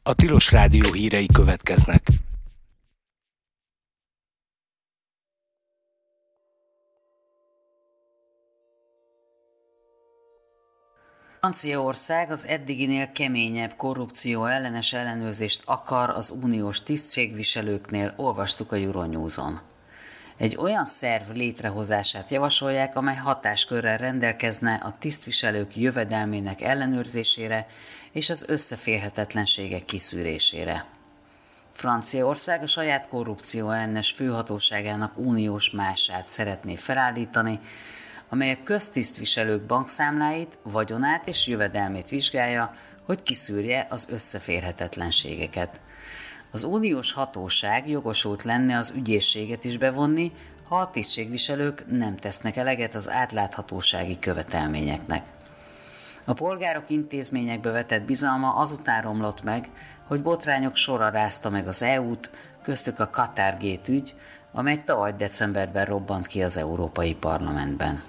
A Tilos Rádió hírei következnek. Franciaország az eddiginél keményebb korrupció ellenes ellenőrzést akar az uniós tisztségviselőknél, olvastuk a Euronews-on. Egy olyan szerv létrehozását javasolják, amely hatáskörrel rendelkezne a tisztviselők jövedelmének ellenőrzésére és az összeférhetetlenségek kiszűrésére. Franciaország a saját korrupció ellenes főhatóságának uniós mását szeretné felállítani, amely a köztisztviselők bankszámláit, vagyonát és jövedelmét vizsgálja, hogy kiszűrje az összeférhetetlenségeket. Az uniós hatóság jogosult lenne az ügyészséget is bevonni, ha a tisztségviselők nem tesznek eleget az átláthatósági követelményeknek. A polgárok intézményekbe vetett bizalma azután romlott meg, hogy botrányok sora rázta meg az EU-t, köztük a Qatar-gate ügy, amely tavaly decemberben robbant ki az Európai Parlamentben.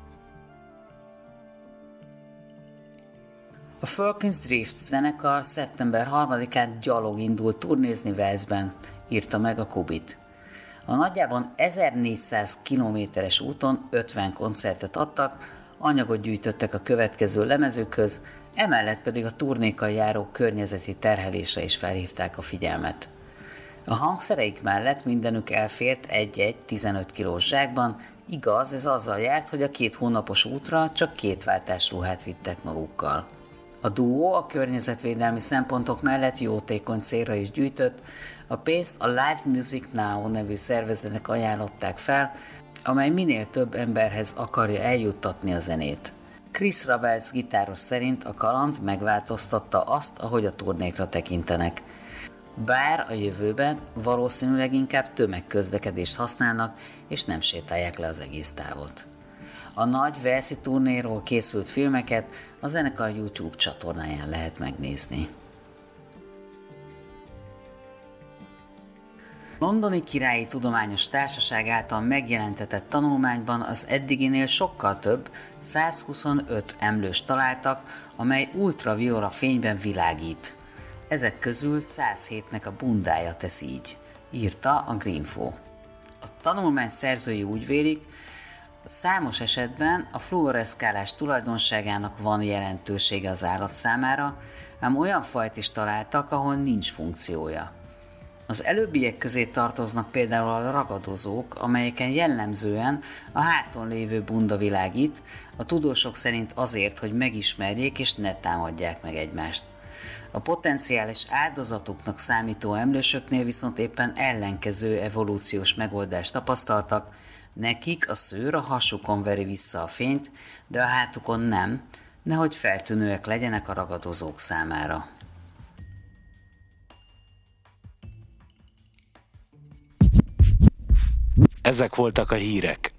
A Falcons Drift zenekar szeptember 3-án gyalog indult turnézni Walesben, írta meg a Kubit. A nagyjából 1400 kilométeres úton 50 koncertet adtak, anyagot gyűjtöttek a következő lemezükhöz, emellett pedig a turnékkal járó környezeti terhelésre is felhívták a figyelmet. A hangszereik mellett mindenük elfért egy-egy 15 kilós zsákban, igaz, ez azzal járt, hogy a 2 hónapos útra csak 2 váltás ruhát vittek magukkal. A duó a környezetvédelmi szempontok mellett jótékony célra is gyűjtött, a pénzt a Live Music Now nevű szervezetnek ajánlották fel, amely minél több emberhez akarja eljuttatni a zenét. Chris Roberts gitáros szerint a kaland megváltoztatta azt, ahogy a turnékra tekintenek. Bár a jövőben valószínűleg inkább tömegközlekedést használnak, és nem sétálják le az egész távot. A nagy walesi turnéról készült filmeket a zenekar YouTube csatornáján lehet megnézni. A Londoni Királyi Tudományos Társaság által megjelentetett tanulmányban az eddiginél sokkal több, 125 emlőst találtak, amely ultraviola fényben világít. Ezek közül 107-nek a bundája tesz így, írta a Greenfo. A tanulmány szerzői úgy vélik, számos esetben a fluoreszkálás tulajdonságának van jelentősége az állat számára, ám olyan fajt is találtak, ahol nincs funkciója. Az előbbiek közé tartoznak például a ragadozók, amelyeken jellemzően a háton lévő bunda világít, a tudósok szerint azért, hogy megismerjék és ne támadják meg egymást. A potenciális áldozatuknak számító emlősöknél viszont éppen ellenkező evolúciós megoldást tapasztaltak, nekik a szőr a hasukon veri vissza a fényt, de a hátukon nem, nehogy feltűnőek legyenek a ragadozók számára. Ezek voltak a hírek.